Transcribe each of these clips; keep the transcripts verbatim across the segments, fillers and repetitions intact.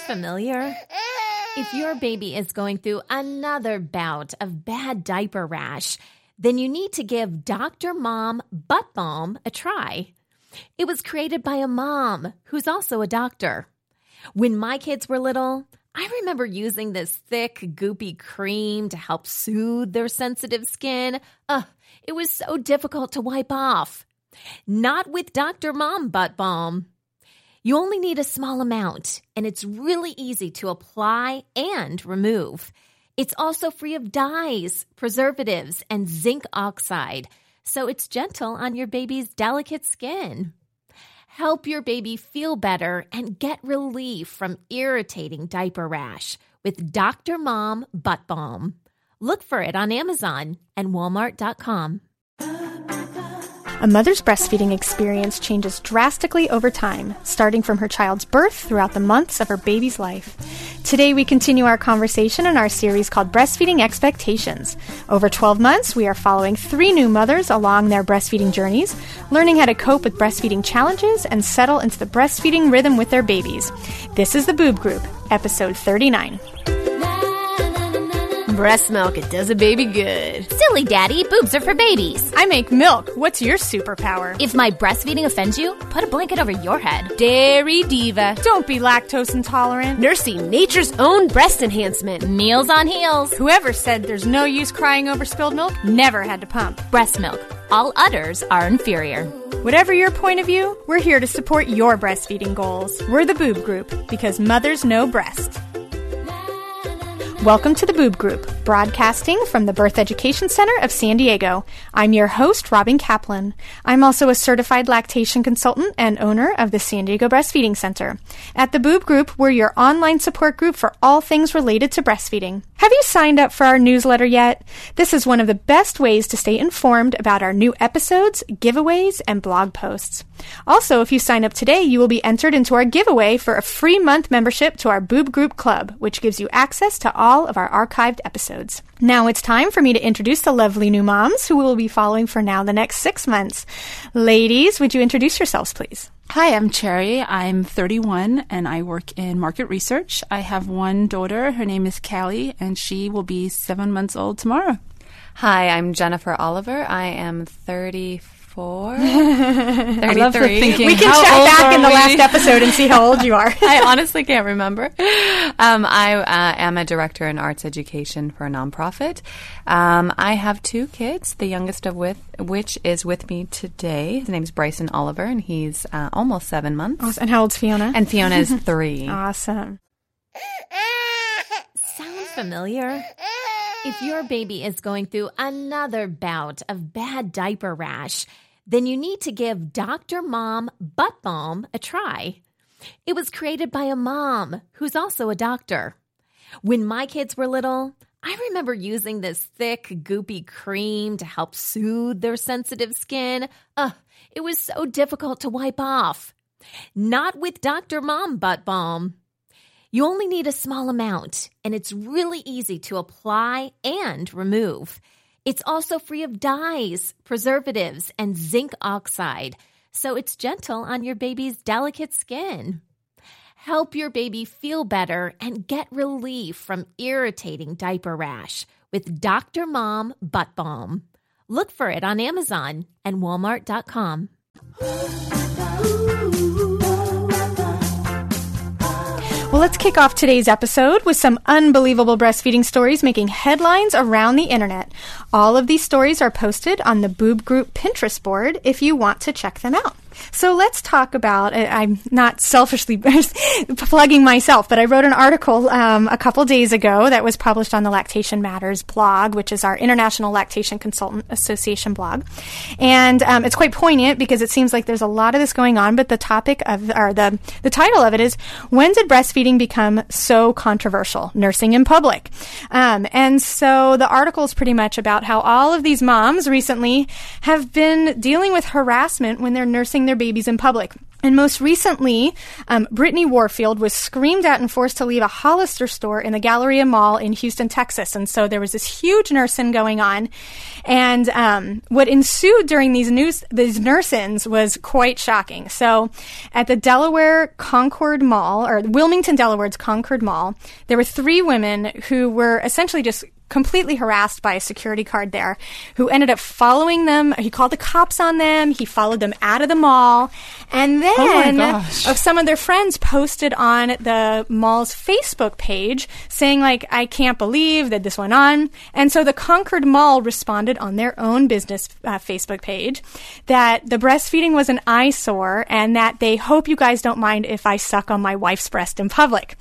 familiar? If your baby is going through another bout of bad diaper rash, then you need to give Doctor Mom Butt Balm a try. It was created by a mom who's also a doctor. When my kids were little, I remember using this thick, goopy cream to help soothe their sensitive skin. Ugh, it was so difficult to wipe off. Not with Doctor Mom Butt Balm. You only need a small amount, and it's really easy to apply and remove. It's also free of dyes, preservatives, and zinc oxide, so it's gentle on your baby's delicate skin. Help your baby feel better and get relief from irritating diaper rash with Doctor Mom Butt Balm. Look for it on Amazon and Walmart dot com. A mother's breastfeeding experience changes drastically over time, starting from her child's birth throughout the months of her baby's life. Today, we continue our conversation in our series called Breastfeeding Expectations. Over twelve months, we are following three new mothers along their breastfeeding journeys, learning how to cope with breastfeeding challenges and settle into the breastfeeding rhythm with their babies. This is The Boob Group, episode thirty-nine. Breast milk, it does a baby good. Silly daddy, boobs are for babies. I make milk. What's your superpower? If my breastfeeding offends you, put a blanket over your head. Dairy diva. Don't be lactose intolerant. Nursing nature's own breast enhancement. Meals on heels. Whoever said there's no use crying over spilled milk never had to pump. Breast milk. All udders are inferior. Whatever your point of view, we're here to support your breastfeeding goals. We're the Boob Group, because mothers know breast. Welcome to the Boob Group, broadcasting from the Birth Education Center of San Diego. I'm your host, Robin Kaplan. I'm also a certified lactation consultant and owner of the San Diego Breastfeeding Center. At the Boob Group, we're your online support group for all things related to breastfeeding. Have you signed up for our newsletter yet? This is one of the best ways to stay informed about our new episodes, giveaways, and blog posts. Also, if you sign up today, you will be entered into our giveaway for a free month membership to our Boob Group Club, which gives you access to all of our archived episodes. Now it's time for me to introduce the lovely new moms who we will be following for now the next six months. Ladies, would you introduce yourselves, please? Hi, I'm Cherry. I'm thirty-one, and I work in market research. I have one daughter. Her name is Callie, and she will be seven months old tomorrow. Hi, I'm Jennifer Oliver. I am thirty-four, thirty-three. I love the thinking. We can How check old back in the we? last episode and see how old you are. I honestly can't remember. Um, I uh, am a director in arts education for a nonprofit. Um, I have two kids, the youngest of with, which is with me today. His name's Bryson Oliver, and he's uh, almost seven months. Awesome. And how old's Fiona? And Fiona is three. Awesome. Sound familiar? If your baby is going through another bout of bad diaper rash, then you need to give Doctor Mom Butt Balm a try. It was created by a mom who's also a doctor. When my kids were little, I remember using this thick, goopy cream to help soothe their sensitive skin. Ugh, it was so difficult to wipe off. Not with Doctor Mom Butt Balm. You only need a small amount, and it's really easy to apply and remove. It's also free of dyes, preservatives, and zinc oxide, so it's gentle on your baby's delicate skin. Help your baby feel better and get relief from irritating diaper rash with Doctor Mom Butt Balm. Look for it on Amazon and Walmart dot com. Well, let's kick off today's episode with some unbelievable breastfeeding stories making headlines around the internet. All of these stories are posted on the Boob Group Pinterest board if you want to check them out. So let's talk about, I'm not selfishly plugging myself, but I wrote an article um, a couple days ago that was published on the Lactation Matters blog, which is our International Lactation Consultant Association blog. And um, it's quite poignant because it seems like there's a lot of this going on, but the topic of, or the, the title of it is, When Did Breastfeeding Become So Controversial? Nursing in Public. Um, and so the article is pretty much about how all of these moms recently have been dealing with harassment when they're nursing their babies in public. And most recently, um, Brittany Warfield was screamed at and forced to leave a Hollister store in the Galleria Mall in Houston, Texas. And so there was this huge nursing going on. And um, what ensued during these news, these nursings was quite shocking. So at the Delaware Concord Mall, or Wilmington, Delaware's Concord Mall, there were three women who were essentially just completely harassed by a security guard there, who ended up following them. He called the cops on them. He followed them out of the mall. And then Oh my gosh. of some of their friends posted on the mall's Facebook page saying, like, I can't believe that this went on. And so the Concord Mall responded on their own business uh, Facebook page that the breastfeeding was an eyesore and that they hope you guys don't mind if I suck on my wife's breast in public.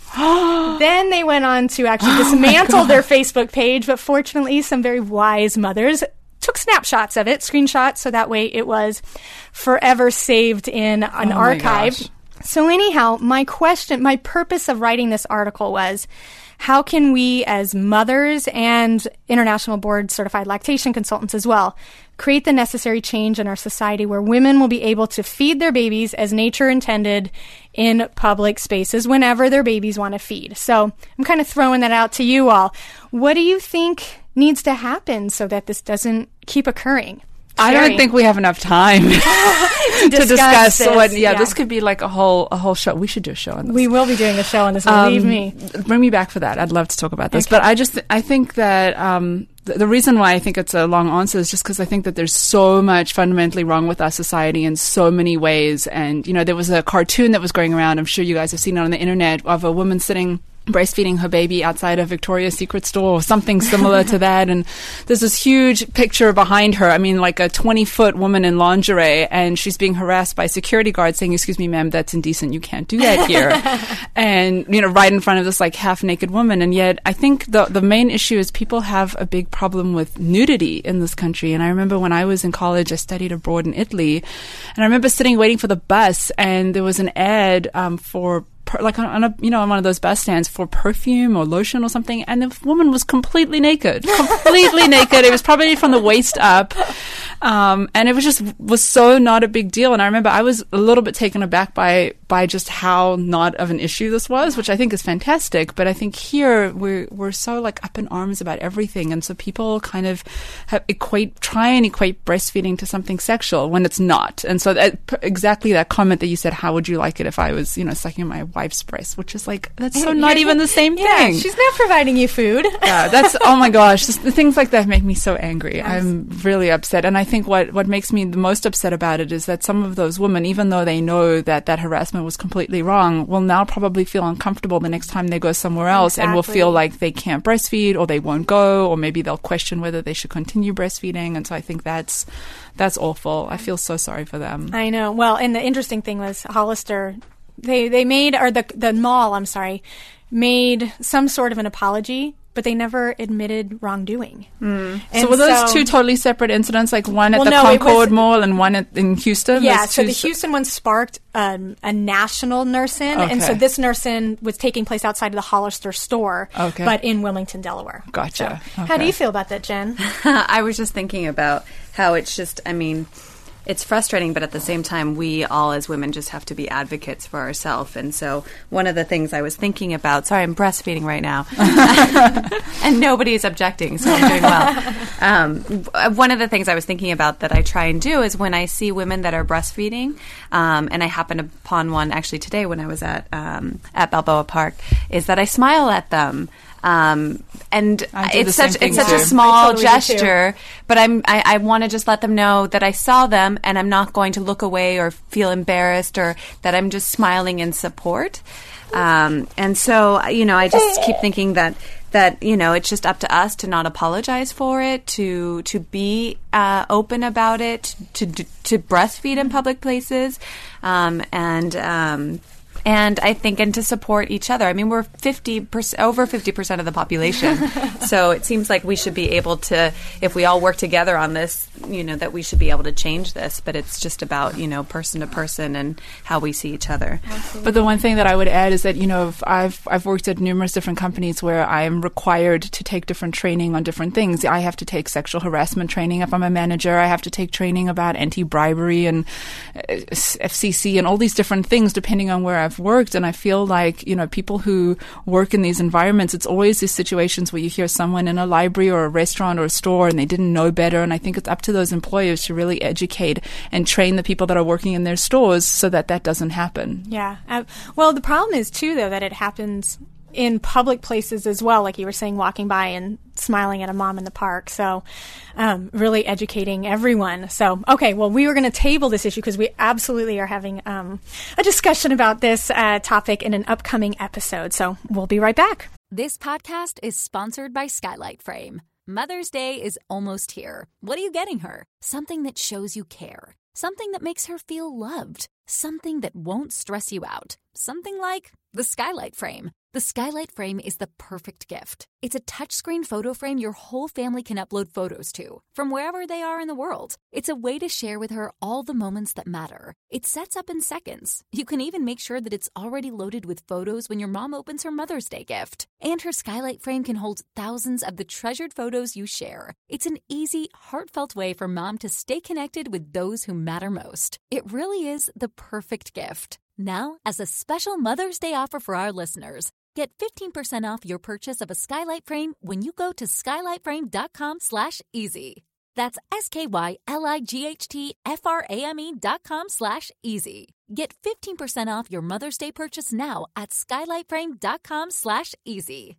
Then they went on to actually dismantle their Facebook page, but fortunately some very wise mothers took snapshots of it, screenshots, so that way it was forever saved in an Oh my archive. gosh. So anyhow, my question, my purpose of writing this article was, how can we as mothers and international board certified lactation consultants as well create the necessary change in our society where women will be able to feed their babies as nature intended in public spaces whenever their babies want to feed? So I'm kind of throwing that out to you all. What do you think needs to happen so that this doesn't keep occurring? I Sherry. don't think we have enough time to discuss discuss, this, what. Yeah, yeah. this could be like a whole a whole show. We should do a show on this. We will be doing a show on this, Um, believe me. Bring me back for that. I'd love to talk about this. Okay. But I just, I think that um, th- the reason why I think it's a long answer is just because I think that there's so much fundamentally wrong with our society in so many ways. And, you know, there was a cartoon that was going around, I'm sure you guys have seen it on the internet, of a woman sitting breastfeeding her baby outside a Victoria's Secret store or something similar to that. And there's this huge picture behind her. I mean, like a twenty foot woman in lingerie, and she's being harassed by security guards saying, excuse me, ma'am, that's indecent. You can't do that here. And, you know, right in front of this like half naked woman. And yet I think the, the main issue is people have a big problem with nudity in this country. And I remember when I was in college, I studied abroad in Italy, and I remember sitting waiting for the bus, and there was an ad um, for Per, like on, on a, you know, on one of those bus stands for perfume or lotion or something, and the woman was completely naked, completely naked. It was probably from the waist up, um, and it was just was so not a big deal. And I remember I was a little bit taken aback by by just how not of an issue this was, which I think is fantastic. But I think here we're we're so like up in arms about everything, and so people kind of have equate try and equate breastfeeding to something sexual when it's not. And so that, exactly that comment that you said, how would you like it if I was, you know, sucking my wife's breast, which is like, that's so not even the same Yeah, thing. she's not providing you food. Yeah, that's, oh my gosh, just, the things like that make me so angry. I'm really upset. And I think what, what makes me the most upset about it is that some of those women, even though they know that that harassment was completely wrong, will now probably feel uncomfortable the next time they go somewhere else and will Exactly. feel like they can't breastfeed, or they won't go, or maybe they'll question whether they should continue breastfeeding. And so I think that's, that's awful. I feel so sorry for them. I know. Well, and the interesting thing was Hollister, they they made, or the the mall, I'm sorry, made some sort of an apology, but they never admitted wrongdoing. Mm. So were those two totally separate incidents, like one at Well, the no, it Concord was- Mall and one at, in Houston? Yeah, Those so two the se- Houston one sparked um, a national nurse-in, and so Okay. this nurse-in was taking place outside of the Hollister store, Okay. but in Wilmington, Delaware. Gotcha. So, how do Okay. you feel about that, Jen? I was just thinking about how it's just, I mean, it's frustrating, but at the same time, we all as women just have to be advocates for ourselves. And so one of the things I was thinking about, sorry, I'm breastfeeding right now, and nobody is objecting, so I'm doing well. Um, w- one of the things I was thinking about that I try and do is when I see women that are breastfeeding, um, and I happened upon one actually today when I was at um, at Balboa Park, is that I smile at them. Um, and I do it's the same such thing it's such too. a small I totally do too. gesture, but I'm I, I want to just let them know that I saw them and I'm not going to look away or feel embarrassed, or that I'm just smiling in support. Um, and so, you know, I just keep thinking that that you know it's just up to us to not apologize for it, to to be uh, open about it, to to breastfeed in public places, um, and. Um, And I think, and to support each other. I mean, we're fifty percent, over fifty percent of the population. So it seems like we should be able to, if we all work together on this, you know, that we should be able to change this. But it's just about, you know, person to person and how we see each other. Absolutely. But the one thing that I would add is that, you know, I've, I've worked at numerous different companies where I'm required to take different training on different things. I have to take sexual harassment training if I'm a manager. I have to take training about anti-bribery and F C C and all these different things depending on where I've worked. And I feel like, you know, people who work in these environments, it's always these situations where you hear someone in a library or a restaurant or a store and they didn't know better. And I think it's up to those employers to really educate and train the people that are working in their stores so that that doesn't happen. Yeah. Uh, well, the problem is, too, though, that it happens in public places as well, like you were saying, walking by and smiling at a mom in the park. So um, really educating everyone. So, okay, well, we were going to table this issue because we absolutely are having um, a discussion about this uh, topic in an upcoming episode. So we'll be right back. This podcast is sponsored by Skylight Frame. Mother's Day is almost here. What are you getting her? Something that shows you care. Something that makes her feel loved. Something that won't stress you out. Something like the Skylight Frame. The Skylight Frame is the perfect gift. It's a touchscreen photo frame your whole family can upload photos to, from wherever they are in the world. It's a way to share with her all the moments that matter. It sets up in seconds. You can even make sure that it's already loaded with photos when your mom opens her Mother's Day gift. And her Skylight Frame can hold thousands of the treasured photos you share. It's an easy, heartfelt way for mom to stay connected with those who matter most. It really is the perfect gift. Now, as a special Mother's Day offer for our listeners, get fifteen percent off your purchase of a Skylight Frame when you go to skylightframe.com slash easy. That's S-K-Y-L-I-G-H-T-F-R-A-M-E dot com slash easy. Get fifteen percent off your Mother's Day purchase now at skylightframe.com slash easy.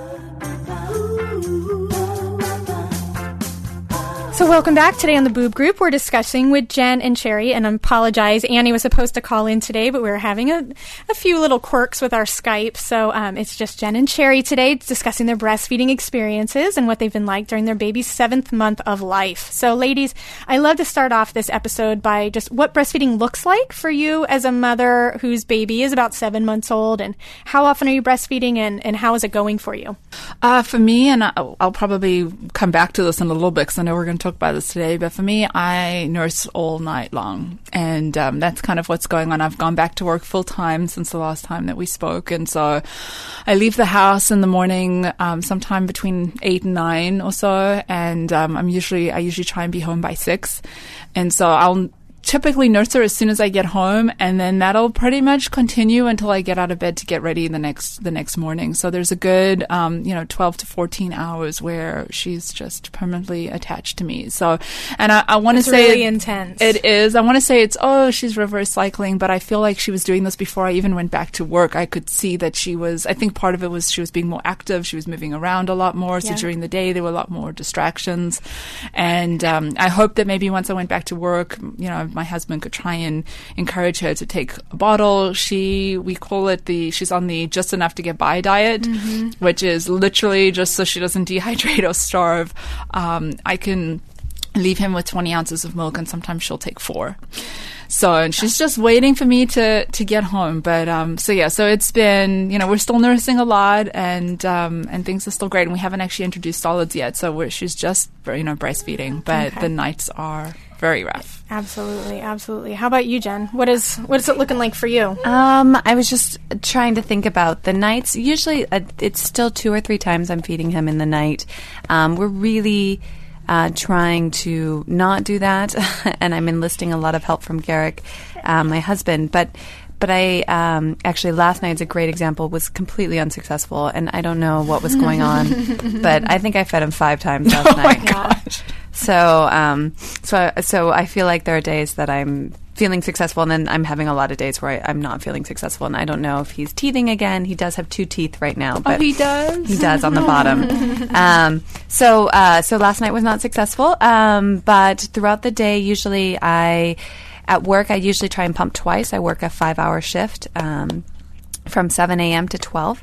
So welcome back. Today on the Boob Group, we're discussing with Jen and Cherry, and I apologize, Annie was supposed to call in today, but we were having a, a few little quirks with our Skype, so um, it's just Jen and Cherry today discussing their breastfeeding experiences and what they've been like during their baby's seventh month of life. So ladies, I love to start off this episode by just what breastfeeding looks like for you as a mother whose baby is about seven months old, and how often are you breastfeeding, and, and how is it going for you? Uh, for me, and I'll, I'll probably come back to this in a little bit because I know we're going to talk about this today, but for me, I nurse all night long, and um, that's kind of what's going on. I've gone back to work full time since the last time that we spoke, and so I leave the house in the morning um, sometime between eight and nine or so, and um, I'm usually I usually try and be home by six, and so I'll typically nurse her as soon as I get home, and then that'll pretty much continue until I get out of bed to get ready the next the next morning. So there's a good um, you know twelve to fourteen hours where she's just permanently attached to me. So, and I, I want to say really intense. It is. I want to say it's oh she's reverse cycling, but I feel like she was doing this before I even went back to work. I could see that she was. I think part of it was she was being more active. She was moving around a lot more. So yeah. During the day there were a lot more distractions, and um, I hope that maybe once I went back to work, you know, my husband could try and encourage her to take a bottle. She, we call it the, she's on the just enough to get by diet, mm-hmm. which is literally just so she doesn't dehydrate or starve. Um, I can leave him with twenty ounces of milk, and sometimes she'll take four. So, and she's just waiting for me to, to get home. But, um, so yeah, so it's been, you know, we're still nursing a lot, and, um, and things are still great. And we haven't actually introduced solids yet. So we're, she's just, you know, breastfeeding, but okay. The nights are very rough. Absolutely, absolutely. How about you, Jen? What is what is it looking like for you? Um, I was just trying to think about the nights. Usually, uh, it's still two or three times I'm feeding him in the night. Um, we're really uh, trying to not do that, and I'm enlisting a lot of help from Garrick, uh, my husband. But but I um, actually last night's a great example. Was completely unsuccessful, and I don't know what was going on, but I think I fed him five times last oh night. Oh my gosh. So, um, so, so I feel like there are days that I'm feeling successful, and then I'm having a lot of days where I, I'm not feeling successful, and I don't know if he's teething again. He does have two teeth right now, but oh, he does. He does on the bottom. um, so, uh, so last night was not successful, um, but throughout the day, usually I, at work, I usually try and pump twice. I work a five-hour shift um, from seven a.m. to twelve.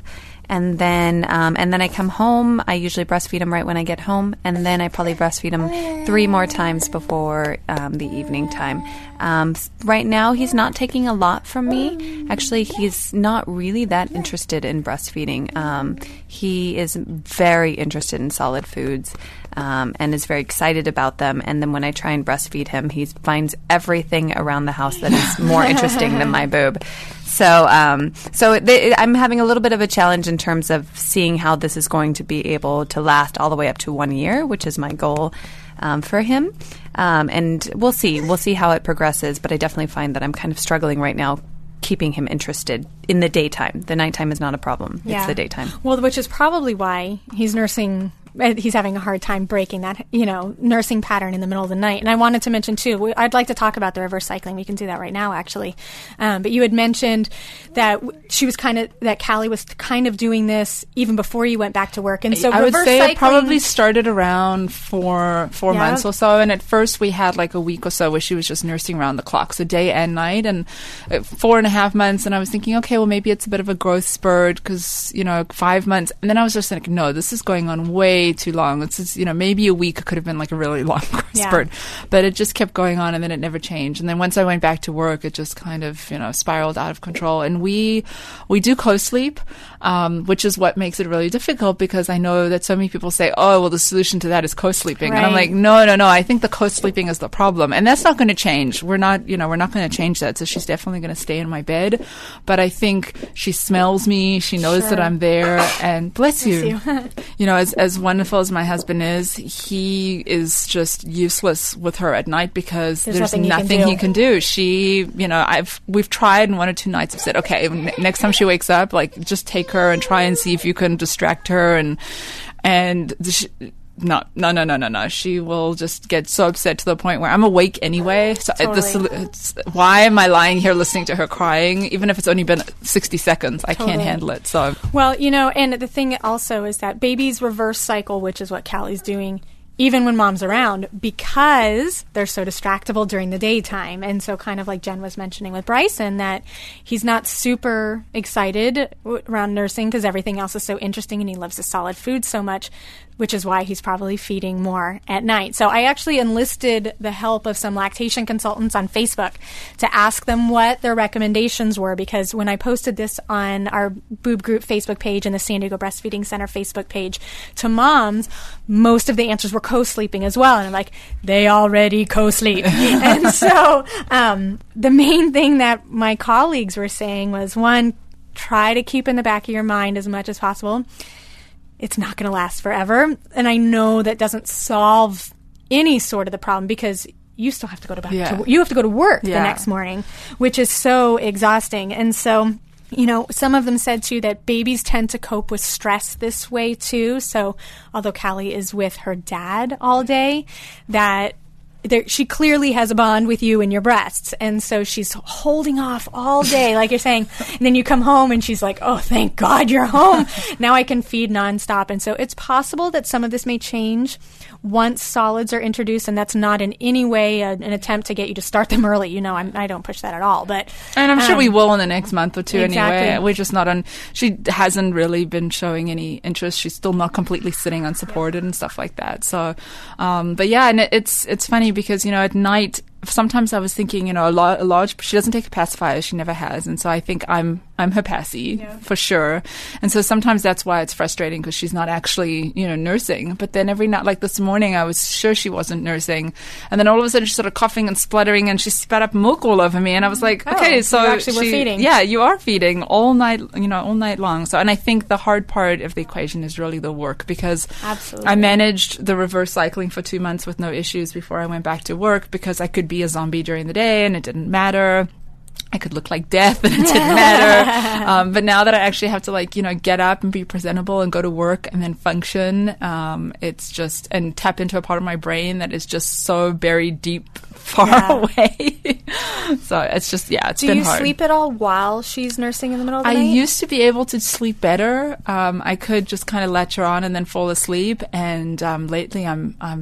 And then, um, and then I come home. I usually breastfeed him right when I get home, and then I probably breastfeed him three more times before um, the evening time. Um, right now, he's not taking a lot from me. Actually, he's not really that interested in breastfeeding. Um, he is very interested in solid foods. Um, and is very excited about them. And then when I try and breastfeed him, he finds everything around the house that is more interesting than my boob. So, um, so th- I'm having a little bit of a challenge in terms of seeing how this is going to be able to last all the way up to one year, which is my goal um, for him. Um, and we'll see. We'll see how it progresses. But I definitely find that I'm kind of struggling right now keeping him interested in the daytime. The nighttime is not a problem. Yeah. It's the daytime. Well, which is probably why he's nursing he's having a hard time breaking that, you know, nursing pattern in the middle of the night. And I wanted to mention, too, I'd like to talk about the reverse cycling. We can do that right now, actually. Um, but you had mentioned that she was kind of, that Callie was kind of doing this even before you went back to work. And so I would say cycling, it probably started around four, four yeah. months or so. And at first we had like a week or so where she was just nursing around the clock, so day and night. And four and a half months. And I was thinking, okay, well, maybe it's a bit of a growth spurt because, you know, five months. And then I was just like, no, this is going on way too long. It's you know, maybe a week could have been like a really long yeah. spurt, but it just kept going on and then it never changed. And then once I went back to work, it just kind of, you know, spiraled out of control. And we, we do co-sleep, um, which is what makes it really difficult because I know that so many people say, oh, well, the solution to that is co-sleeping. Right. And I'm like, no, no, no. I think the co-sleeping is the problem. And that's not going to change. We're not, you know, we're not going to change that. So she's definitely going to stay in my bed. But I think she smells me. She knows sure. that I'm there. And bless, bless you. you. You know, as, as wonderful as my husband is, he is just useless with her at night because there's, there's nothing, nothing, he, can he can do. She, you know, I've we've tried, and one or two nights I've said, okay, n- next time she wakes up, like just take her and try and see if you can distract her, and and she, no, no, no, no, no, no. She will just get so upset to the point where I'm awake anyway. So totally. the, it's, why am I lying here listening to her crying, even if it's only been sixty seconds? I totally. can't handle it. So well, you know, and the thing also is that babies reverse cycle, which is what Callie's doing, even when mom's around, because they're so distractible during the daytime. And so kind of like Jen was mentioning with Bryson, that he's not super excited w- around nursing because everything else is so interesting and he loves the solid food so much, which is why he's probably feeding more at night. So I actually enlisted the help of some lactation consultants on Facebook to ask them what their recommendations were, because when I posted this on our Boob Group Facebook page and the San Diego Breastfeeding Center Facebook page to moms, most of the answers were co-sleeping as well. And I'm like, they already co-sleep. And so um, the main thing that my colleagues were saying was, one, try to keep in the back of your mind as much as possible, it's not going to last forever. And I know that doesn't solve any sort of the problem because you still have to go to back yeah. to you have to go to work yeah. the next morning, which is so exhausting. And so, you know, some of them said too that babies tend to cope with stress this way too. So although Callie is with her dad all day, that there, she clearly has a bond with you and your breasts. And so she's holding off all day, like you're saying. And then you come home and she's like, oh, thank God you're home. Now I can feed nonstop. And so it's possible that some of this may change once solids are introduced. And that's not in any way a, an attempt to get you to start them early. You know, I'm, I don't push that at all. But And I'm sure um, we will in the next month or two exactly. anyway. We're just not on, she hasn't really been showing any interest. She's still not completely sitting unsupported and stuff like that. So, um, but yeah, and it, it's, it's funny because, you know, at night, sometimes I was thinking, you know, a, lo- a large, she doesn't take a pacifier. She never has. And so I think I'm, I'm her passy yeah. for sure. And so sometimes that's why it's frustrating because she's not actually, you know, nursing. But then every night, like this morning, I was sure she wasn't nursing. And then all of a sudden she's sort of coughing and spluttering and she spat up milk all over me. And I was like, oh, okay, so you actually she, were feeding. Yeah, you are feeding all night, you know, all night long. So, and I think the hard part of the equation is really the work because Absolutely. I managed the reverse cycling for two months with no issues before I went back to work because I could be a zombie during the day and it didn't matter. I could look like death and it didn't matter. Um, but now that I actually have to, like, you know, get up and be presentable and go to work and then function, um, it's just, and tap into a part of my brain that is just so buried deep, far yeah. away. So it's just, yeah, it's Do been you hard. sleep at all while she's nursing in the middle of the I night? used to be able to sleep better. Um, I could just kind of latch her on and then fall asleep. And um, lately I'm I'm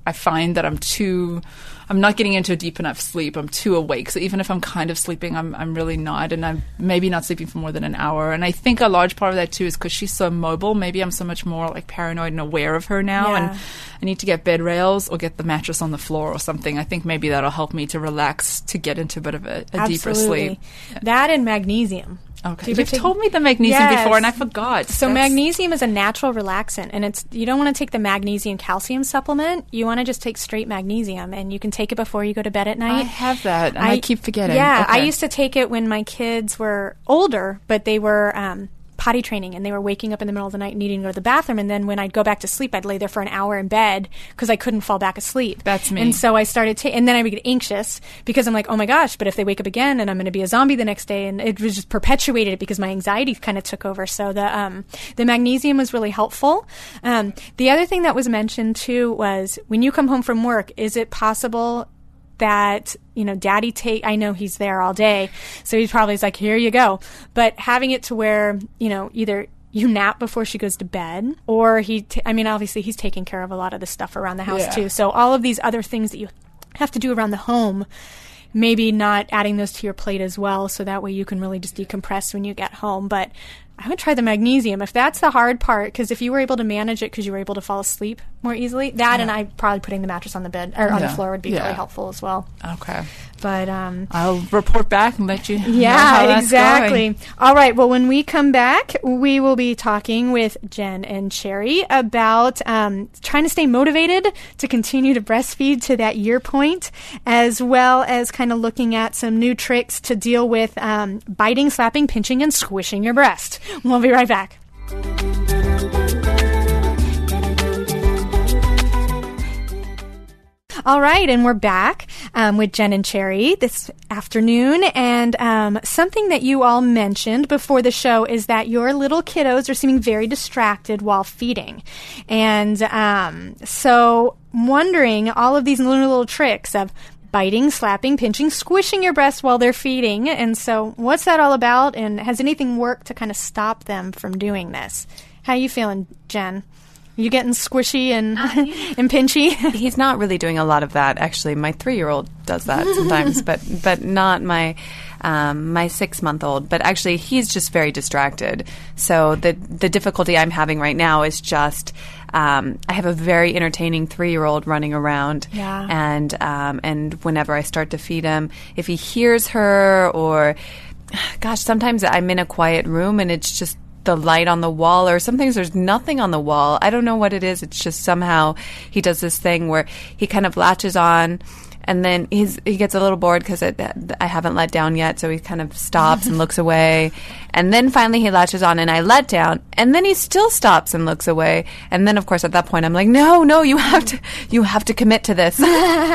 I find that I'm too, I'm not getting into a deep enough sleep. I'm too awake. So even if I'm kind of sleeping, I'm I'm really not. And I'm maybe not sleeping for more than an hour. And I think a large part of that too is because she's so mobile. Maybe I'm so much more like paranoid and aware of her now. Yeah. And I need to get bed rails or get the mattress on the floor or something. I think maybe that'll help me to relax, to get into a bit of a, a deeper sleep. That and magnesium. Okay. You've You've take- told me the magnesium Yes. before and I forgot. So That's- magnesium is a natural relaxant, and it's you don't want to take the magnesium calcium supplement. You want to just take straight magnesium, and you can take it before you go to bed at night. I have that, and I, keep forgetting. Yeah, I Okay. used to take it when my kids were older, but they were um, potty training, and they were waking up in the middle of the night needing to go to the bathroom. And then when I'd go back to sleep, I'd lay there for an hour in bed because I couldn't fall back asleep. That's me. And so I started ta- and then I would get anxious because I'm like, oh my gosh, but if they wake up again and I'm going to be a zombie the next day, and it was just perpetuated it because my anxiety kind of took over. So the um, the magnesium was really helpful. Um, the other thing that was mentioned too was when you come home from work, is it possible that, you know, daddy take, I know he's there all day, so he's probably like, here you go. But having it to where, you know, either you nap before she goes to bed, or he, t- I mean, obviously he's taking care of a lot of the stuff around the house Yeah. too. So all of these other things that you have to do around the home, maybe not adding those to your plate as well, so that way you can really just decompress when you get home. But I would try the magnesium if that's the hard part, because if you were able to manage it because you were able to fall asleep more easily, that and I probably putting the mattress on the bed or on Yeah. the floor would be Yeah. really helpful as well. Okay. But um, I'll report back and let you know how yeah, that's exactly. going. All right. Well, when we come back, we will be talking with Jen and Cherry about um, trying to stay motivated to continue to breastfeed to that year point, as well as kind of looking at some new tricks to deal with um, biting, slapping, pinching, and squishing your breast. We'll be right back. All right, and we're back um, with Jen and Cherry this afternoon. And um, something that you all mentioned before the show is that your little kiddos are seeming very distracted while feeding. And um, so wondering all of these little, little tricks of biting, slapping, pinching, squishing your breast while they're feeding. And so what's that all about? And has anything worked to kind of stop them from doing this? How you feeling, Jen? You getting squishy and and pinchy? He's not really doing a lot of that. Actually, my three-year-old does that sometimes, but but not my um, my six-month-old. But actually, he's just very distracted. So the the difficulty I'm having right now is just um, I have a very entertaining three-year-old running around, Yeah. and um, and whenever I start to feed him, if he hears her or, gosh, sometimes I'm in a quiet room and it's just the light on the wall, or sometimes there's nothing on the wall. I don't know what it is. It's just somehow he does this thing where he kind of latches on, and then he's he gets a little bored because I haven't let down yet, so he kind of stops and looks away, and then finally he latches on, and I let down, and then he still stops and looks away, and then of course at that point I'm like, no, no, you have to, you have to commit to this.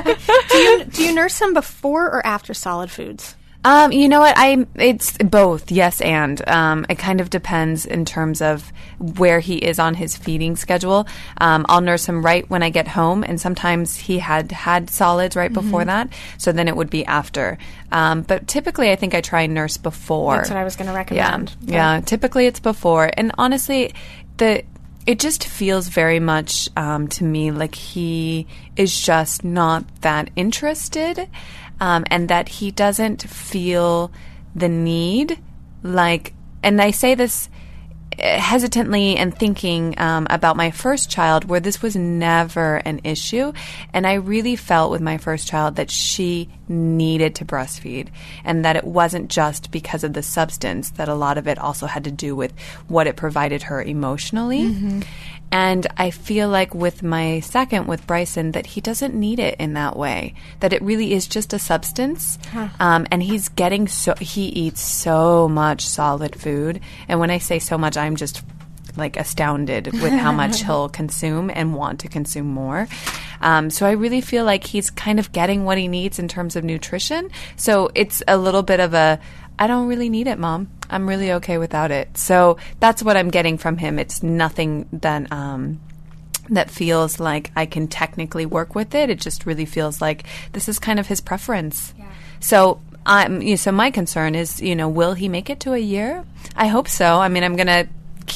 do you do you nurse them before or after solid foods? Um, you know what? I it's both, yes, and um, it kind of depends in terms of where he is on his feeding schedule. Um, I'll nurse him right when I get home, and sometimes he had had solids right Mm-hmm. before that, so then it would be after. Um, but typically, I think I try and nurse before. That's what I was going to recommend. Yeah, yeah. Typically, it's before, and honestly, the. It just feels very much um, to me like he is just not that interested, um, and that he doesn't feel the need. Like, and I say this hesitantly and thinking um, about my first child, where this was never an issue, and I really felt with my first child that she needed to breastfeed, and that it wasn't just because of the substance, that a lot of it also had to do with what it provided her emotionally. Mm-hmm. And I feel like with my second, with Bryson, that he doesn't need it in that way, that it really is just a substance. Huh. Um, and he's getting so, he eats so much solid food. And when I say so much, I'm just like astounded with how much he'll consume and want to consume more. Um, so I really feel like he's kind of getting what he needs in terms of nutrition. So it's a little bit of a, I don't really need it, Mom. I'm really okay without it. So that's what I'm getting from him. It's nothing that um, that feels like I can technically work with it. It just really feels like this is kind of his preference. Yeah. So um, you know, so my concern is, you know, will he make it to a year? I hope so. I mean, I'm going to keep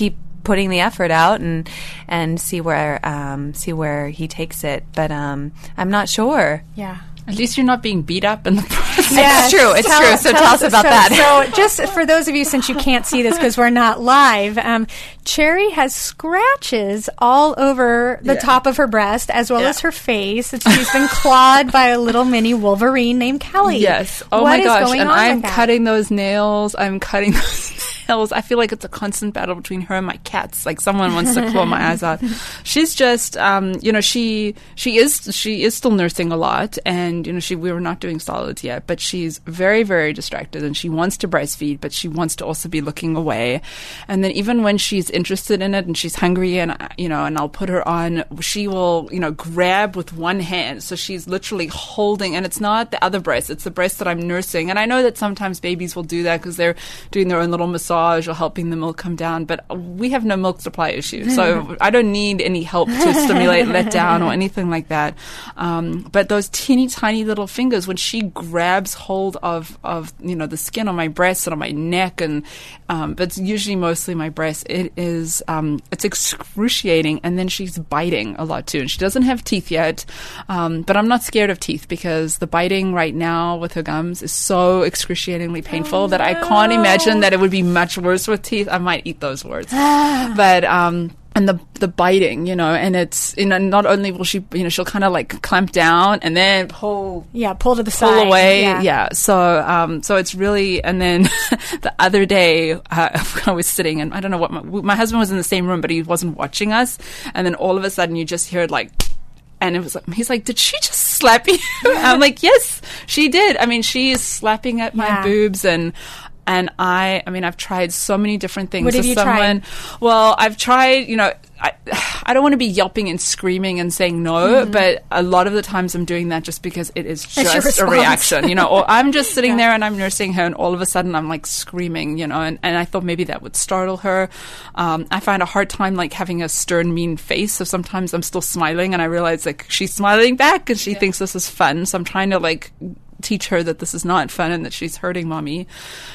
putting the effort out and and see where um, see where he takes it. But um, I'm not sure. Yeah. At least you're not being beat up in the process. Yeah, it's true. It's tell, true. So tell, tell us about so, that. So just for those of you, since you can't see this because we're not live, um, Cherry has scratches all over the Yeah. top of her breast as well Yeah. as her face. And she's been clawed by a little mini Wolverine named Kelly. Yes. Oh What my is gosh. going And on I'm with that? cutting those nails. I'm cutting those nails. I feel like it's a constant battle between her and my cats. Like someone wants to claw my eyes out. She's just, um, you know, she she is she is still nursing a lot, and you know, she we were not doing solids yet, but she's very very distracted, and she wants to breastfeed, but she wants to also be looking away. And then even when she's interested in it and she's hungry, and uh, you know, and I'll put her on, she will, you know, grab with one hand, so she's literally holding, and it's not the other breast, it's the breast that I'm nursing. And I know that sometimes babies will do that because they're doing their own little massage or helping the milk come down, but we have no milk supply issue, so I don't need any help to stimulate let down or anything like that. Um, but those teeny tiny little fingers, when she grabs hold of, of you know, the skin on my breast and on my neck, and um, but it's usually mostly my breast, it is um, it's excruciating. And then she's biting a lot too, and she doesn't have teeth yet, um, but I'm not scared of teeth because the biting right now with her gums is so excruciatingly painful oh, that I can't imagine that it would be much worse with teeth. I might eat those words. But um and the the biting, you know, and it's, you know, not only will she, you know, she'll kind of like clamp down and then pull Yeah, pull to the pull side. away. Yeah. yeah. So um so it's really, and then the other day uh, I was sitting, and I don't know what, my, my husband was in the same room, but he wasn't watching us, and then all of a sudden you just hear it like, and it was like, he's like, did she just slap you? I'm like, yes, she did. I mean, she is slapping at my Yeah. boobs, and and I, I mean, I've tried so many different things. What have with you someone, tried? Well, I've tried, you know, I, I don't want to be yelping and screaming and saying no, Mm-hmm. but a lot of the times I'm doing that just because it is your just a response. reaction, you know, or I'm just sitting Yeah. there and I'm nursing her, and all of a sudden I'm like screaming, you know, and, and I thought maybe that would startle her. Um, I find a hard time like having a stern, mean face, so sometimes I'm still smiling and I realize like she's smiling back and she thinks this is fun, so I'm trying to like teach her that this is not fun and that she's hurting mommy.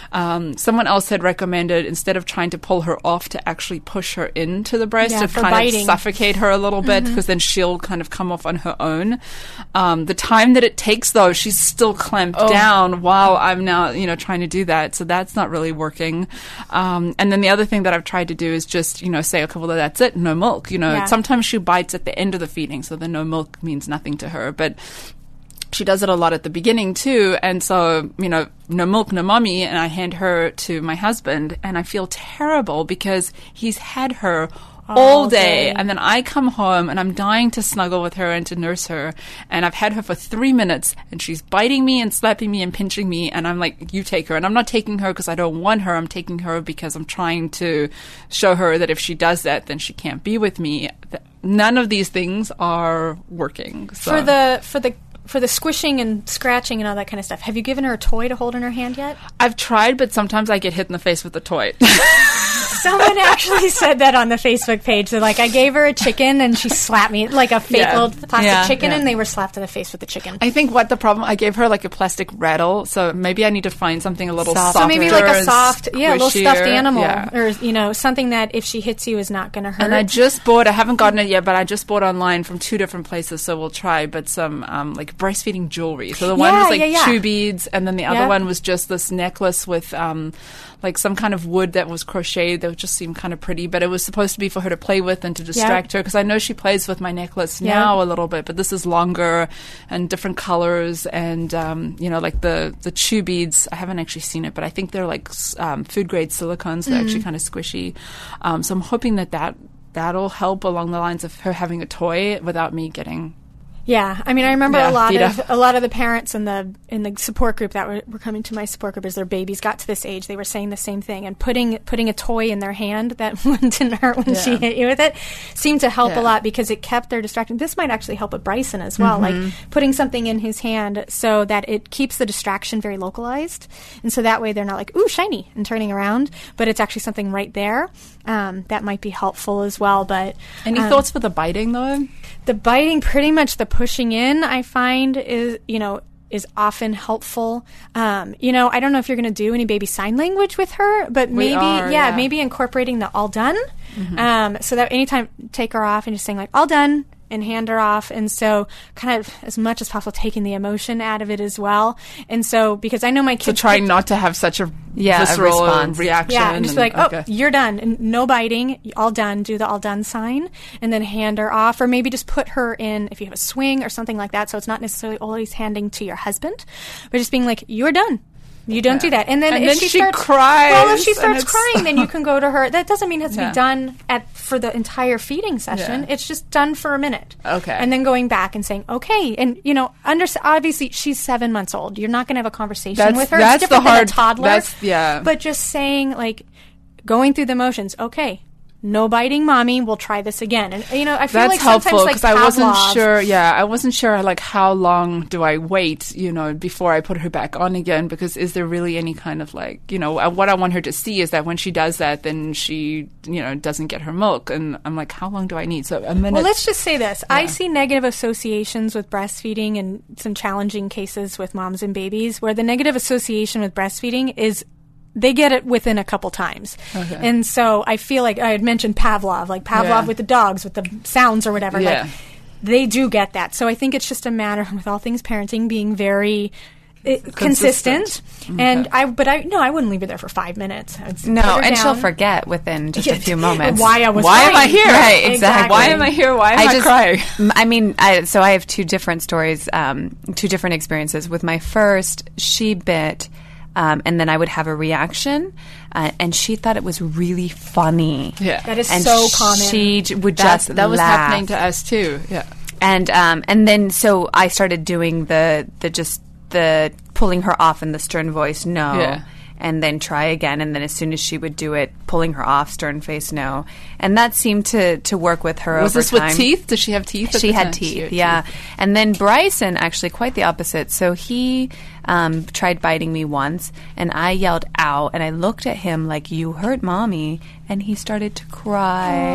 Um, someone else had recommended, instead of trying to pull her off, to actually push her into the breast Yeah, to for kind biting. of suffocate her a little bit, because then she'll kind of come off on her own. Um, the time that it takes, though, she's still clamped down while I'm now, you know, trying to do that. So that's not really working. Um, and then the other thing that I've tried to do is just, you know, say, okay, well, that's it, no milk. You know, Yeah. sometimes she bites at the end of the feeding, so the no milk means nothing to her. But she does it a lot at the beginning too, and so, you know, no milk, no mommy, and I hand her to my husband, and I feel terrible because he's had her all, All day. day. And then I come home and I'm dying to snuggle with her and to nurse her, and I've had her for three minutes and she's biting me and slapping me and pinching me, and I'm like, you take her. And I'm not taking her because I don't want her, I'm taking her because I'm trying to show her that if she does that, then she can't be with me. Th- None of these things are working. So. For the for the for the squishing and scratching and all that kind of stuff, have you given her a toy to hold in her hand yet? I've tried, but sometimes I get hit in the face with a toy. Someone actually said that on the Facebook page. They're like, I gave her a chicken and she slapped me, like a fake Yeah. little plastic Yeah, chicken, yeah. and they were slapped in the face with the chicken. I think what the problem, I gave her like a plastic rattle, so maybe I need to find something a little Soft. softer. So maybe like a and soft, yeah, a little stuffed squishier. animal, Yeah. or you know, something that if she hits you is not going to hurt. And I just bought, I haven't gotten it yet, but I just bought online from two different places, so we'll try, but some um, like breastfeeding jewelry. So the one Yeah, was like yeah, yeah. two beads, and then the other Yeah. one was just this necklace with um, like some kind of wood that was crocheted that just seemed kind of pretty, but it was supposed to be for her to play with and to distract her, because I know she plays with my necklace Yeah. now a little bit, but this is longer and different colors, and um, you know, like the the chew beads, I haven't actually seen it, but I think they're like s- um, food grade silicones, so they're Mm-hmm. actually kind of squishy. Um, so I'm hoping that that that'll help along the lines of her having a toy without me getting. Yeah, I mean, I remember Yeah, a lot beat of up. a lot of the parents in the in the support group that were, were coming to my support group as their babies got to this age. They were saying the same thing, and putting putting a toy in their hand that didn't hurt when she Yeah. hit you with it seemed to help a Yeah. lot, because it kept their distraction. This might actually help with Bryson as well, Mm-hmm. like putting something in his hand so that it keeps the distraction very localized, and so that way they're not like, ooh, shiny, and turning around, but it's actually something right there. Um, that might be helpful as well. But Any um, thoughts for the biting though? the biting, pretty much the pushing in, I find is, you know, is often helpful. Um, you know, I don't know if you're going to do any baby sign language with her, but We maybe, are, yeah, yeah. maybe incorporating the all done Mm-hmm. Um, so that anytime, take her off and just saying like, all done, and hand her off. And so kind of as much as possible taking the emotion out of it as well. And so because I know my kids... So trying not to have such a yeah, visceral a response. reaction. Yeah, and just and, be like, okay. oh, you're done. And no biting, all done. Do the all done sign. And then hand her off. Or maybe just put her in, if you have a swing or something like that, so it's not necessarily always handing to your husband, but just being like, you're done. You don't yeah. do that. And then and if then she, she starts cries. Well, if she starts crying, then you can go to her. That doesn't mean it has to yeah. be done at for the entire feeding session. Yeah. It's just done for a minute. Okay. And then going back and saying, okay. And, you know, under, obviously she's seven months old. You're not going to have a conversation that's, with her. That's it's different the hard, than a toddler. That's, yeah. But just saying, like, going through the motions, okay. No biting, mommy. We'll try this again. And you know, I feel that's like helpful sometimes, like I wasn't Pavlov, sure. Yeah, I wasn't sure. Like, how long do I wait? You know, before I put her back on again? Because is there really any kind of like, you know, what I want her to see is that when she does that, then she, you know, doesn't get her milk. And I'm like, how long do I need? So a minute. Well, let's just say this: yeah. I see negative associations with breastfeeding and some challenging cases with moms and babies, where the negative association with breastfeeding is. They get it within a couple times. Okay. And so I feel like I had mentioned Pavlov, like Pavlov yeah. with the dogs, with the sounds or whatever. Yeah. Like, they do get that. So I think it's just a matter, with all things parenting, being very uh, consistent. consistent. Okay. And I, but I, no, I wouldn't leave her there for five minutes. No, and down. She'll forget within just a few moments. Why I was Why crying. am I here? Right, exactly. Why am I here? Why am I, I just, crying? I mean, I, so I have two different stories, um, two different experiences. With my first, she bit... Um, and then I would have a reaction, uh, and she thought it was really funny. Yeah, that is and so common. She j- would That's, just that was laugh. happening to us too. Yeah, and um, and then so I started doing the the just the pulling her off in the stern voice, no. Yeah. And then try again, and then as soon as she would do it, pulling her off, stern face, no. And that seemed to, to work with her was over this time. with teeth? Does she have teeth? At She the had time? teeth, she had yeah. teeth. And then Bryson, actually quite the opposite. So he um, tried biting me once, and I yelled, ow, and I looked at him like, you hurt mommy, and he started to cry.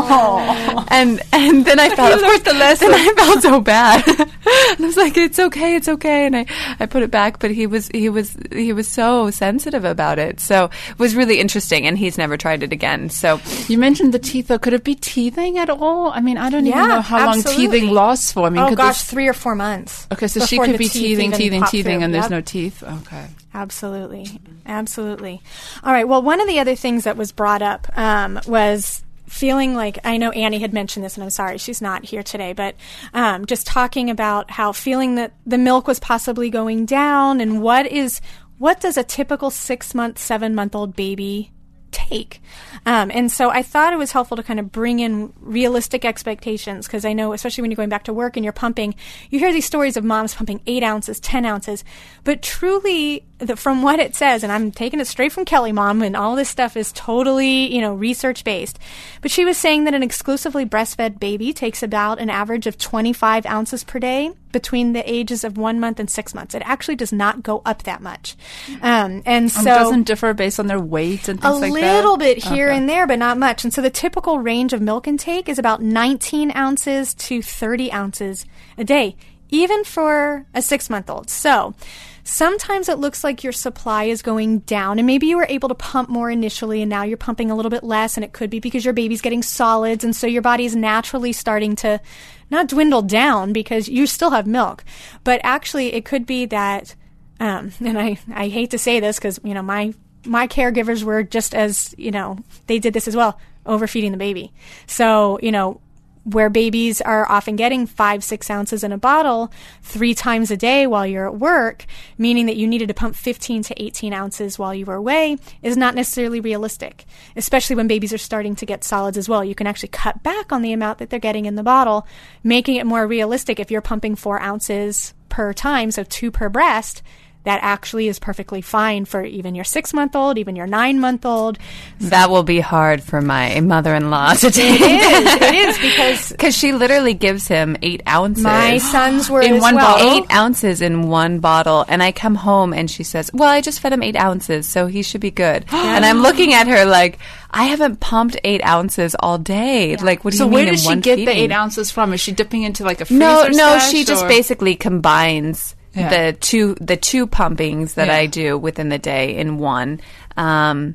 Oh. And and then I felt, learned the lesson. Then I felt so bad. And I was like, it's okay, it's okay. And I, I put it back, but he was he was he was so sensitive about it. So it was really interesting, and he's never tried it again. So you mentioned the teeth, though. Could it be teething at all? I mean, I don't yeah, even know how absolutely. long teething lasts for. I mean, oh could gosh, this... three or four months. Okay, so she before could the be teeth teething, even teething, pop teething, through. and there's Yep. no teeth. Okay. Absolutely. Absolutely. All right. Well, one of the other things that was brought up um, was feeling like, I know Annie had mentioned this, and I'm sorry she's not here today, but um, just talking about how feeling that the milk was possibly going down, and what is, what does a typical six-month, seven-month-old baby take? Um, and so I thought it was helpful to kind of bring in realistic expectations, because I know, especially when you're going back to work and you're pumping, you hear these stories of moms pumping eight ounces, ten ounces, but truly, the, from what it says, and I'm taking it straight from Kelly Mom, and all this stuff is totally, you know, research-based, but she was saying that an exclusively breastfed baby takes about an average of twenty-five ounces per day between the ages of one month and six months. It actually does not go up that much. Um, and so... Um, doesn't differ based on their weight and things like that? A little bit here Okay. and there, but not much. And so the typical range of milk intake is about nineteen ounces to thirty ounces a day, even for a six-month-old. So sometimes it looks like your supply is going down, and maybe you were able to pump more initially, and now you're pumping a little bit less, and it could be because your baby's getting solids, and so your body's naturally starting to not dwindle down because you still have milk. But actually, it could be that, um, and I, I hate to say this because, you know, my my caregivers were just as, you know, they did this as well, overfeeding the baby. So, you know, where babies are often getting five, six ounces in a bottle three times a day while you're at work, meaning that you needed to pump fifteen to eighteen ounces while you were away, is not necessarily realistic, especially when babies are starting to get solids as well. You can actually cut back on the amount that they're getting in the bottle, making it more realistic. If you're pumping four ounces per time, so two per breast, that actually is perfectly fine for even your six-month-old, even your nine-month-old. So that will be hard for my mother-in-law to take. It is. It is because because she literally gives him eight ounces. My sons were In as one well. bottle? Eight ounces in one bottle, and I come home and she says, "Well, I just fed him eight ounces, so he should be good." And I'm looking at her like, I haven't pumped eight ounces all day. Like, what do So you mean? where in does she one get feeding? the eight ounces from? Is she dipping into like a freezer No, no, stash, she just or- basically combines Yeah. the two the two pumpings that Yeah. I do within the day in one. Um,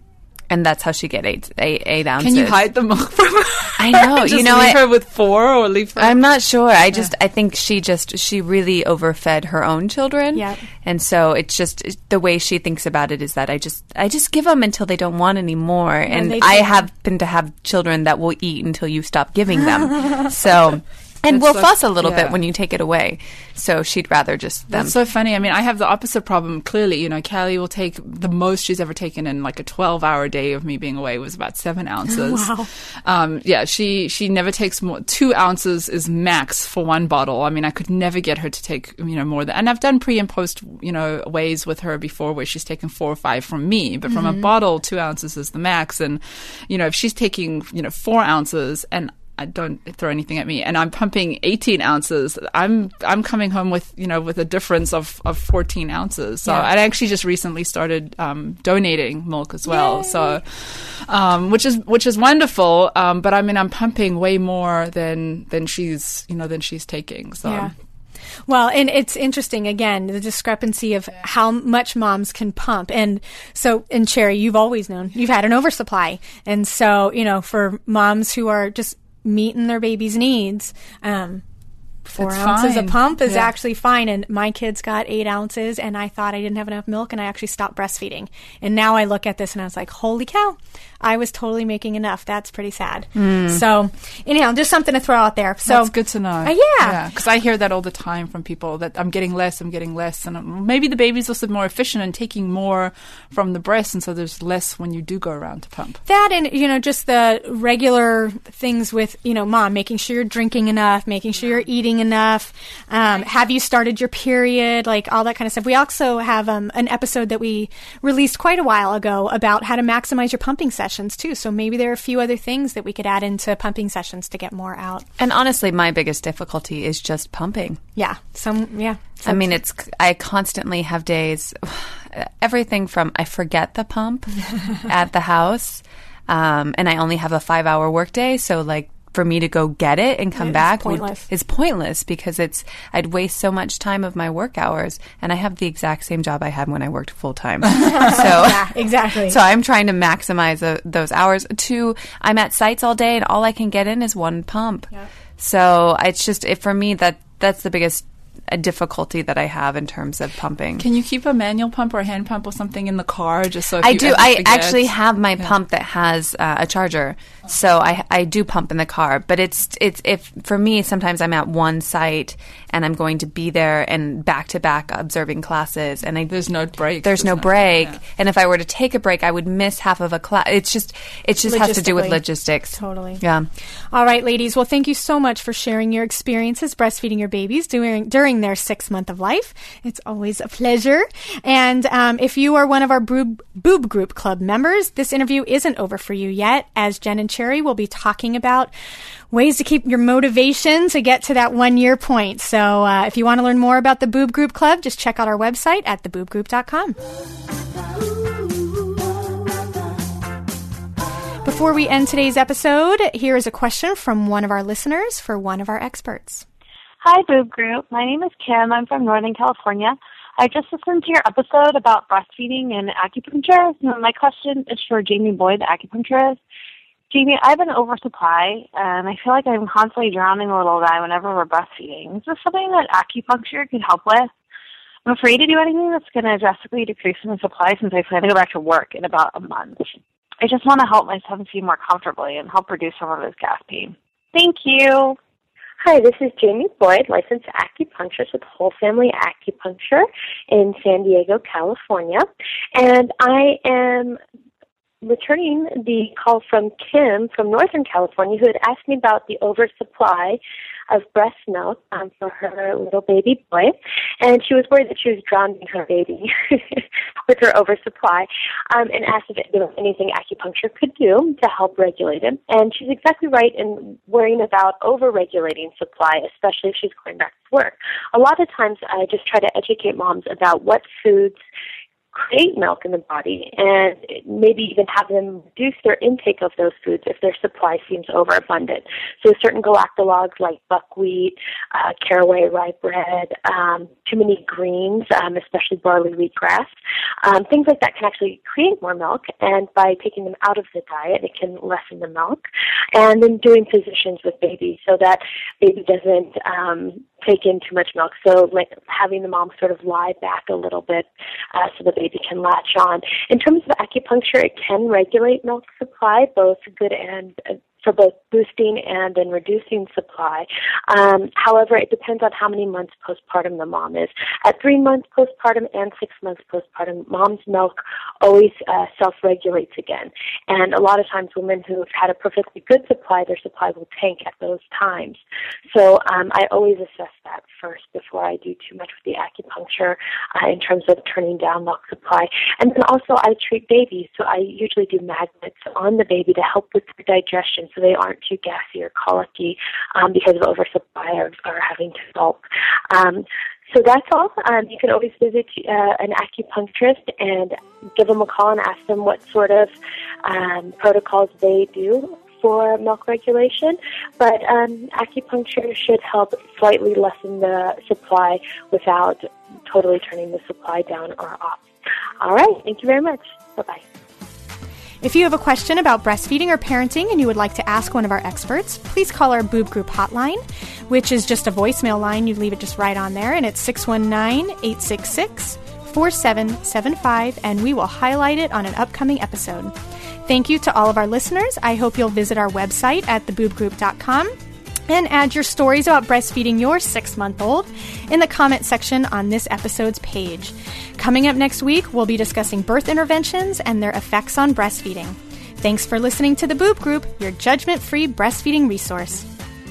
And that's how she get eight, eight, eight ounces. Can you hide the milk from her? I know. Just you know, leave I, her with four or leave her. I'm not sure. I just, I think she just, she really overfed her own children. Yep. And so it's just, the way she thinks about it is that I just, I just give them until they don't want any more. And they I do. happen to have children that will eat until you stop giving them. So, and That's we'll so- fuss a little yeah. bit when you take it away. So she'd rather just them. That's so funny. I mean, I have the opposite problem. Clearly, you know, Callie will take the most she's ever taken in like a twelve-hour day of me being away was about seven ounces. Wow. Um, yeah, she she never takes more. Two ounces is max for one bottle. I mean, I could never get her to take you know more than. And I've done pre and post you know ways with her before where she's taken four or five from me, but from a bottle, two ounces is the max. And you know, if she's taking you know four ounces and I don't throw anything at me, and I'm pumping eighteen ounces. I'm I'm coming home with you know with a difference of, of fourteen ounces. So Yeah. I actually just recently started um, donating milk as well. Yay. So um, which is which is wonderful. Um, but I mean I'm pumping way more than than she's you know than she's taking. So. Yeah. Well, and it's interesting, again, the discrepancy of how much moms can pump. And so, and Cherry, you've always known, you've had an oversupply. And so, you know, for moms who are just meeting their baby's needs, um, four It's ounces fine. a pump is Yeah. actually fine. And my kids got eight ounces, and I thought I didn't have enough milk, and I actually stopped breastfeeding. And now I look at this and I was like, holy cow, I was totally making enough. That's pretty sad. So anyhow, just something to throw out there. So That's good to know. Uh, yeah. Because I hear that all the time from people that I'm getting less, I'm getting less. And um, maybe the baby's also more efficient and taking more from the breast. And so there's less when you do go around to pump. That and, you know, just the regular things with, you know, mom, making sure you're drinking enough, making sure you're eating enough. Um, have you started your period? Like all that kind of stuff. We also have um, an episode that we released quite a while ago about how to maximize your pumping sessions too. So maybe there are a few other things that we could add into pumping sessions to get more out. And honestly, my biggest difficulty is just pumping. Yeah. Some, yeah. I Some- mean, it's I constantly have days, everything from I forget the pump at the house, um, and I only have a five-hour workday, so like for me to go get it and come It's back would- pointless. is pointless because it's I'd waste so much time of my work hours, and I have the exact same job I had when I worked full time. so yeah, exactly. So I'm trying to maximize uh, those hours. Two, I'm at sites all day, and all I can get in is one pump. Yeah. So it's just it, for me that that's the biggest uh, difficulty that I have in terms of pumping. Can you keep a manual pump or a hand pump or something in the car just so if I you do. ever I forget? actually have my pump that has uh, a charger, so I I do pump in the car. But it's it's if for me sometimes I'm at one site and I'm going to be there and back to back observing classes, and I There's no break. there's no There's break. yeah. And if I were to take a break, I would miss half of a class. It's just it just has to do with Logistically. logistics. Totally. Yeah. All right, ladies. Well, thank you so much for sharing your experiences breastfeeding your babies during during their sixth month of life. It's always a pleasure. And um, if you are one of our boob, boob group club members, this interview isn't over for you yet, as Jen and Cherry will be talking about ways to keep your motivation to get to that one year point. So uh, if you want to learn more about the Boob Group Club, just check out our website at the boob group dot com. Before we end today's episode, here is a question from one of our listeners for one of our experts. Hi, Boob Group. My name is Kim. I'm from Northern California. I just listened to your episode about breastfeeding and acupuncture. And my question is for Jamie Boyd, the acupuncturist. Jamie, I have an oversupply, and I feel like I'm constantly drowning the little guy whenever we're breastfeeding. Is this something that acupuncture could help with? I'm afraid to do anything that's going to drastically decrease my supply since I plan to go back to work in about a month. I just want to help my son feel more comfortably and help reduce some of his gas pain. Thank you. Hi, this is Jamie Boyd, licensed acupuncturist with Whole Family Acupuncture in San Diego, California. And I am returning the call from Kim from Northern California, who had asked me about the oversupply of breast milk um, for her little baby boy. And she was worried that she was drowning her baby with her oversupply, um, and asked if there was anything acupuncture could do to help regulate it. And she's exactly right in worrying about over-regulating supply, especially if she's going back to work. A lot of times I just try to educate moms about what foods create milk in the body, and maybe even have them reduce their intake of those foods if their supply seems overabundant. So certain galactologs like buckwheat, uh, caraway, rye bread, um, too many greens, um, especially barley, wheatgrass, um, things like that can actually create more milk, and by taking them out of the diet, it can lessen the milk. And then doing positions with baby so that baby doesn't um, take in too much milk. So like having the mom sort of lie back a little bit uh, so the baby can latch on. In terms of acupuncture, it can regulate milk supply, both good and uh, for both boosting and then reducing supply. Um, however, it depends on how many months postpartum the mom is. At three months postpartum and six months postpartum, mom's milk always uh, self-regulates again. And a lot of times women who have had a perfectly good supply, their supply will tank at those times. So um, I always assess that first before I do too much with the acupuncture uh, in terms of turning down milk supply. And then also I treat babies, so I usually do magnets on the baby to help with their digestion, so they aren't too gassy or colicky um, because of oversupply or, or having to gulp. Um, so that's all. Um, you can always visit uh, an acupuncturist and give them a call and ask them what sort of um, protocols they do for milk regulation. But um, acupuncture should help slightly lessen the supply without totally turning the supply down or off. All right. Thank you very much. Bye-bye. If you have a question about breastfeeding or parenting and you would like to ask one of our experts, please call our Boob Group hotline, which is just a voicemail line. You leave it just right on there, and it's six one nine, eight six six, four seven seven five, and we will highlight it on an upcoming episode. Thank you to all of our listeners. I hope you'll visit our website at the boob group dot com and add your stories about breastfeeding your six-month-old in the comment section on this episode's page. Coming up next week, we'll be discussing birth interventions and their effects on breastfeeding. Thanks for listening to The Boob Group, your judgment-free breastfeeding resource.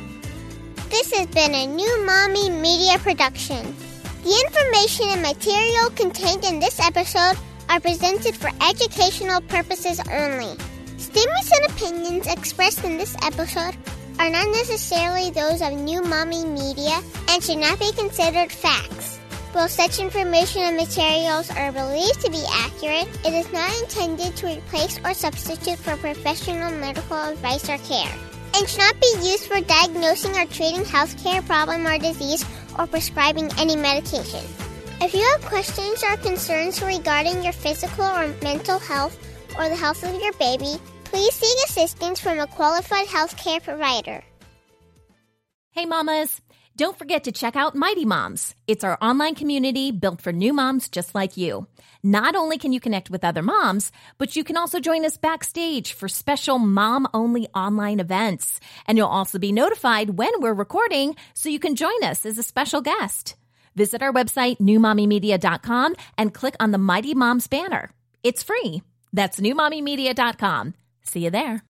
This has been a New Mommy Media production. The information and material contained in this episode are presented for educational purposes only. Statements and opinions expressed in this episode are not necessarily those of New Mommy Media and should not be considered facts. While such information and materials are believed to be accurate, it is not intended to replace or substitute for professional medical advice or care, and should not be used for diagnosing or treating healthcare problem or disease or prescribing any medication. If you have questions or concerns regarding your physical or mental health or the health of your baby, please seek assistance from a qualified healthcare provider. Hey, mamas. Don't forget to check out Mighty Moms. It's our online community built for new moms just like you. Not only can you connect with other moms, but you can also join us backstage for special mom-only online events. And you'll also be notified when we're recording, so you can join us as a special guest. Visit our website, new mommy media dot com, and click on the Mighty Moms banner. It's free. That's new mommy media dot com. See you there.